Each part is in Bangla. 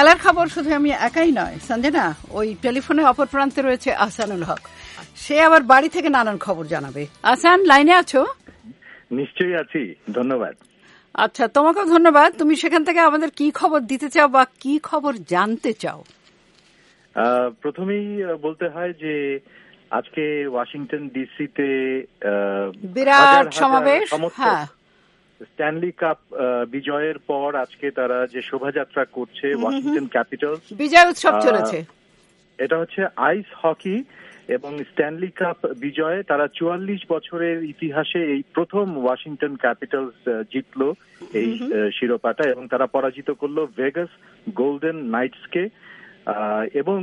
খেলার খবর শুধু আমি একাই নয় সঞ্জনা, ওই টেলিফোনে অপর প্রান্তে রয়েছে আহসানুল হক, সে আবার বাড়ি থেকে নানান খবর জানাবে। আহসান, লাইনে আছো? নিশ্চয়ই আছি, ধন্যবাদ। আচ্ছা, তোমাকেও ধন্যবাদ। তুমি সেখান থেকে আমাদের কি খবর দিতে চাও বা কি খবর জানতে চাও? প্রথমেই বলতে হয় যে আজকে ওয়াশিংটন ডিসিতে বিরাট সমাবেশ। হ্যাঁ, স্ট্যানলি কাপ বিজয়ের পর আজকে তারা যে শোভাযাত্রা করছে ওয়াশিংটন ক্যাপিটালস বিজয় উৎসব চলেছে। এটা হচ্ছে আইস হকি এবং স্ট্যানলি কাপ বিজয়ে তারা 44 বছরের ইতিহাসে এই প্রথম ওয়াশিংটন ক্যাপিটালস জিতলো এই শিরোপাটা, এবং তারা পরাজিত করলো ভেগাস গোল্ডেন নাইটসকে। এবং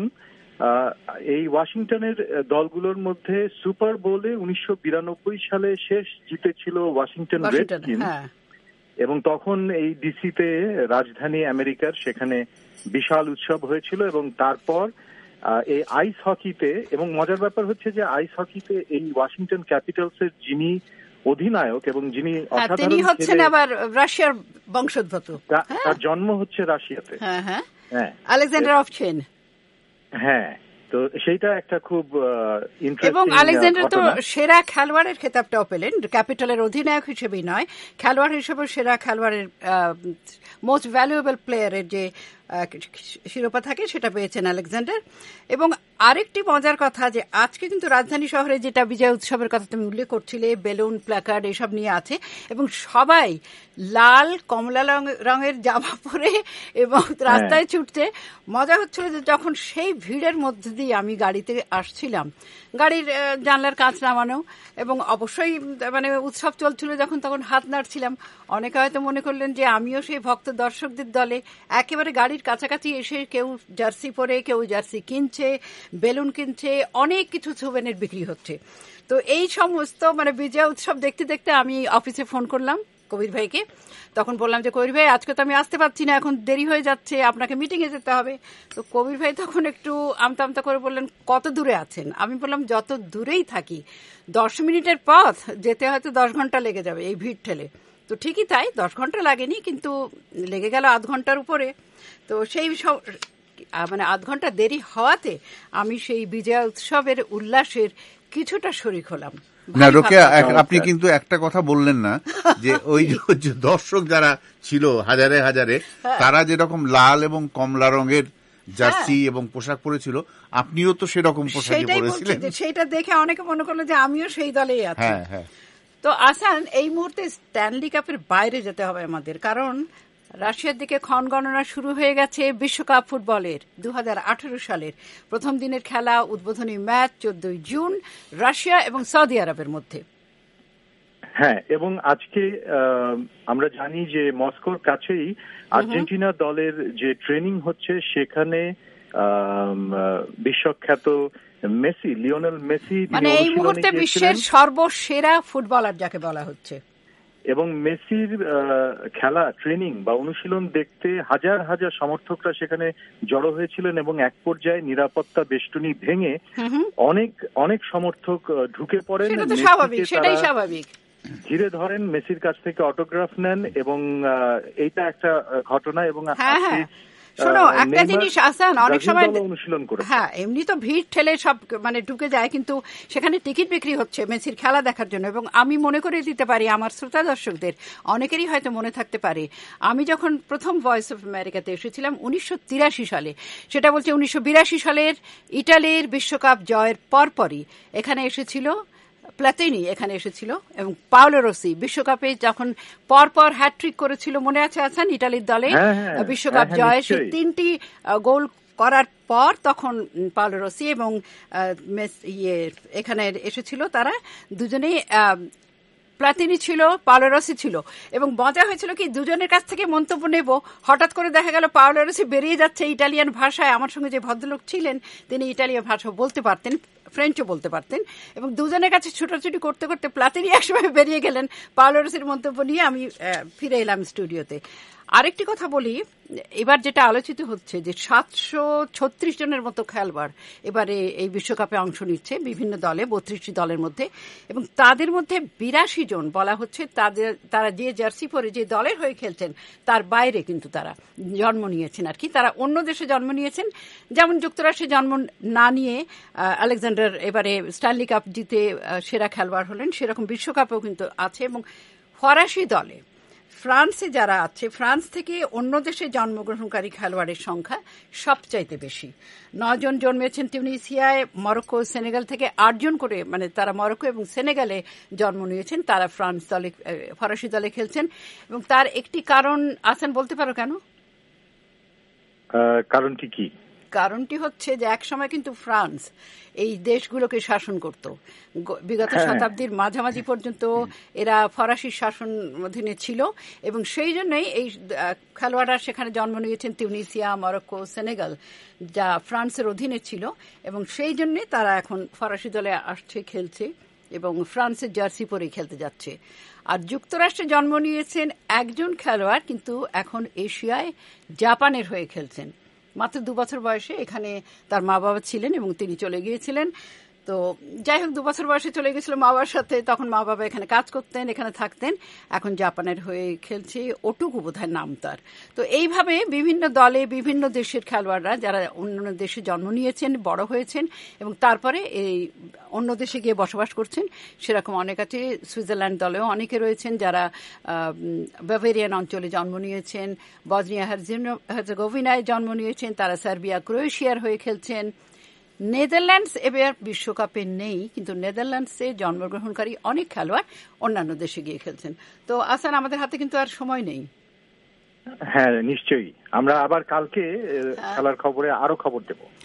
এই ওয়াশিংটনের দলগুলোর মধ্যে সুপার বোলে 1992 সালে শেষ জিতেছিল ওয়াশিংটন রেডস্কিন্স, এবং তখন এই ডিসিতে রাজধানী আমেরিকার সেখানে বিশাল উৎসব হয়েছিল। এবং তারপর এই আইস হকিতে, এবং মজার ব্যাপার হচ্ছে যে আইস হকিতে এই ওয়াশিংটন ক্যাপিটালসের যিনি অধিনায়ক এবং যিনি তিনি হচ্ছেন আবার রাশিয়ার বংশোদ্ভূত, তার জন্ম হচ্ছে রাশিয়াতে। হ্যাঁ, আলেকজান্ডার অভচেন। হ্যাঁ, তো সেইটা একটা খুব ইন্টারেস্টিং। এবং আলেকজান্ডার তো সেরা খেলোয়াড়ের খেতাবটাও পেলেন, ক্যাপিটালের অধিনায়ক হিসেবেই নয়, খেলোয়াড় হিসেবে সেরা খেলোয়াড়ের মোস্ট ভ্যালুয়েবল প্লেয়ারের যে শিরোপা থাকে সেটা পেয়েছেন আলেকজান্ডার। এবং আরেকটি মজার কথা যে আজকে কিন্তু রাজধানী শহরে যেটা বিজয় উৎসবের কথা তুমি উল্লেখ করছিলে, বেলুন, প্ল্যাকার্ড এসব নিয়ে আছে, এবং সবাই লাল কমলা রঙের জামা পরে এবং রাস্তায় ছুটছে। মজা হচ্ছিল যে যখন সেই ভিড়ের মধ্যে দিয়ে আমি গাড়িতে আসছিলাম, গাড়ির জানলার কাঁচ নামানো, এবং অবশ্যই মানে উৎসব চলছিল যখন, তখন হাত নাড়ছিলাম। অনেকে হয়তো মনে করলেন যে আমিও সেই ভক্ত দর্শকদের দলে, একেবারে গাড়ির কাছাকাছি এসে কেউ জার্সি পরে, কেউ জার্সি কিনছে, বেলুন কিনছে, অনেক কিছু সুভেনির বিক্রি হচ্ছে। তো এই সমস্ত মানে বিজয় উৎসব দেখতে দেখতে আমি অফিসে ফোন করলাম কবির ভাইকে, তখন বললাম যে কবির ভাই আজকে তো আমি আসতে পারছি না, এখন দেরি হয়ে যাচ্ছে, আপনাকে মিটিংয়ে যেতে হবে। তো কবির ভাই তখন একটু আমতা আমতা করে বললেন কত দূরে আছেন? আমি বললাম যত দূরেই থাকি 10 মিনিটের পথ যেতে হয়তো 10 ঘন্টা লেগে যাবে এই ভিড় ঠেলে। তো ঠিকই তাই, 10 ঘন্টা লাগেনি, কিন্তু লেগে গেল আধ ঘন্টার উপরে। তো সেই মানে আধ ঘন্টা দেরি হওয়াতে আমি সেই বিজয় উৎসবের উল্লাসের কিছুটা শরীক হলাম। না রোকেয়া, আপনি কিন্তু একটা কথা বললেন না যে ওই যে দর্শক যারা ছিল হাজারে হাজারে, তারা যেরকম লাল এবং কমলা রঙের জার্সি এবং পোশাক পরেছিল, আপনিও তো সেরকম পোশাক পরেছিলেন। সেটা দেখে অনেকে মনে করলো যে আমিও সেই দলেই আছি। হ্যাঁ। তো আসান, এই মুহূর্তে স্ট্যানলি কাপের বাইরে যেতে হবে আমাদের, কারণ রাশিয়ার দিকে ক্ষণগণনা শুরু হয়ে গেছে বিশ্বকাপ ফুটবলের 2018 সালের প্রথম দিনের খেলা, উদ্বোধনী ম্যাচ 14 জুন রাশিয়া এবং সৌদি আরবের মধ্যে। হ্যাঁ, এবং আজকে আমরা জানি যে মস্কোর কাছেই আর্জেন্টিনা দলের যে ট্রেনিং হচ্ছে, সেখানে বিশ্বখ্যাত মেসি, লিওনেল মেসি, মানে এই মুহূর্তে বিশ্বের সর্বসেরা ফুটবলার যাকে বলা হচ্ছে, এবং মেসির খেলা, ট্রেনিং বা অনুশীলন দেখতে হাজার হাজার সমর্থকরা সেখানে জড়ো হয়েছিলেন, এবং এক পর্যায়ে নিরাপত্তা বেষ্টনী ভেঙে অনেক অনেক সমর্থক ঢুকে পড়েন। সেটাই স্বাভাবিক। ঘিরে ধরেন, মেসির কাছ থেকে অটোগ্রাফ নেন, এবং এইটা একটা ঘটনা। এবং শোনো, একটা জিনিস আসান, অনেক সময় অনুশীলন করে, হ্যাঁ এমনি তো ভিড় ঠেলে সব মানে ঢুকে যায়, কিন্তু সেখানে টিকিট বিক্রি হচ্ছে মেসির খেলা দেখার জন্য। এবং আমি মনে করে দিতে পারি আমার শ্রোতা দর্শকদের অনেকেরই হয়তো মনে থাকতে পারে, আমি যখন প্রথম ভয়েস অফ আমেরিকাতে এসেছিলাম 1983 সালে, সেটা বলছে 1982 সালের ইটালির বিশ্বকাপ জয়ের পরপরই এখানে এসেছিল প্লাতিনি, এখানে এসেছিল, এবং পাওলো রসি বিশ্বকাপে যখন পরপর হ্যাট্রিক করেছিল, মনে আছে আছেন ইটালির দলে বিশ্বকাপ জয়ে, সেই 3টি গোল করার পর তখন পাওলো রসি এবং এখানে এসেছিল, তারা দুজনেই প্লাতিনি ছিল, পাওলো রসি ছিল। এবং মজা হয়েছিল কি, দুজনের কাছ থেকে মন্তব্য নেব, হঠাৎ করে দেখা গেল পাওলো রসি বেরিয়ে যাচ্ছে ইটালিয়ান ভাষায়। আমার সঙ্গে যে ভদ্রলোক ছিলেন তিনি ইটালিয়ান ভাষা বলতে পারতেন, ফ্রেঞ্চও বলতে পারতেন, এবং দুজনের কাছে ছোটাছুটি করতে করতে প্লাতিনি একসময় বেরিয়ে গেলেন পাওলো রোসির মন্তব্য নিয়ে। আমি ফিরে এলাম স্টুডিওতে। আরেকটি কথা বলি, এবার যেটা আলোচিত হচ্ছে যে 736 জনের মতো খেলোয়াড় এবারে এই বিশ্বকাপে অংশ নিচ্ছে বিভিন্ন দলে, 32টি দলের মধ্যে, এবং তাদের মধ্যে 82 জন বলা হচ্ছে তারা যে জার্সি পরে যে দলের হয়ে খেলছেন তার বাইরে কিন্তু তারা জন্ম নিয়েছেন আর কি, তারা অন্য দেশে জন্ম নিয়েছেন। যেমন যুক্তরাষ্ট্রে জন্ম না নিয়ে আলেকজান্ডার এবারে স্ট্যানলি কাপ জিতে সেরা খেলোয়াড় হলেন, সেরকম বিশ্বকাপেও কিন্তু আছে। এবং ফরাসি দলে ফ্রান্সে যারা আছে, ফ্রান্স থেকে অন্য দেশে জন্মগ্রহণকারী খেলোয়াড়ের সংখ্যা সবচাইতে বেশি। 9 জন জন্মেছেন তিউনিসিয়ায়, মরক্কো, সেনেগাল থেকে 8 জন করে, মানে তারা মরক্কো এবং সেনেগালে জন্ম নিয়েছেন, তারা ফরাসি দলে খেলছেন। এবং তার একটি কারণ আছেন, বলতে পারো কেন? কারণটি কি? কারণটি হচ্ছে যে একসময় কিন্তু ফ্রান্স এই দেশগুলোকে শাসন করত, বিগত শতাব্দীর মাঝামাঝি পর্যন্ত এরা ফরাসি শাসন অধীনে ছিল, এবং সেই জন্যই এই খেলোয়াড়রা সেখানে জন্ম নিয়েছেন, তিউনিসিয়া, মরক্কো, সেনেগাল, যা ফ্রান্সের অধীনে ছিল, এবং সেই জন্যে তারা এখন ফরাসি দলে আসছে, খেলছে এবং ফ্রান্সের জার্সি পরে খেলতে যাচ্ছে। আর যুক্তরাষ্ট্রে জন্ম নিয়েছেন একজন খেলোয়াড়, কিন্তু এখন এশিয়ায় জাপানের হয়ে খেলছেন। মাত্র 2 বছর বয়সে এখানে তার মা বাবা ছিলেন এবং তিনি চলে গিয়েছিলেন। তো যাই হোক, 2 বছর বয়সে চলে গেছিল মা বাবার সাথে, তখন মা বাবা এখানে কাজ করতেন, এখানে থাকতেন, এখন জাপানের হয়ে খেলছে, ওটুকু বোধহয় নাম তার। তো এইভাবে বিভিন্ন দলে বিভিন্ন দেশের খেলোয়াড়রা যারা অন্য দেশে জন্ম নিয়েছেন, বড় হয়েছেন এবং তারপরে এই অন্য দেশে গিয়ে বসবাস করছেন, সেরকম অনেক আছে। সুইজারল্যান্ড দলেও অনেকে রয়েছেন যারা বাভেরিয়ান অঞ্চলে জন্ম নিয়েছেন, বসনিয়া হার্জেগোভিনায় জন্ম নিয়েছেন, তারা সার্বিয়া, ক্রোয়েশিয়ার হয়ে খেলছেন। নেদারল্যান্ডস এবার বিশ্বকাপে নেই, কিন্তু নেদারল্যান্ডসে জন্মগ্রহণকারী অনেক খেলোয়াড় অন্যান্য দেশে গিয়ে খেলছেন। তো আসান, আমাদের হাতে কিন্তু আর সময় নেই। হ্যাঁ, নিশ্চয়ই আমরা আবার কালকে খেলার খবরে আরো খবর দেব।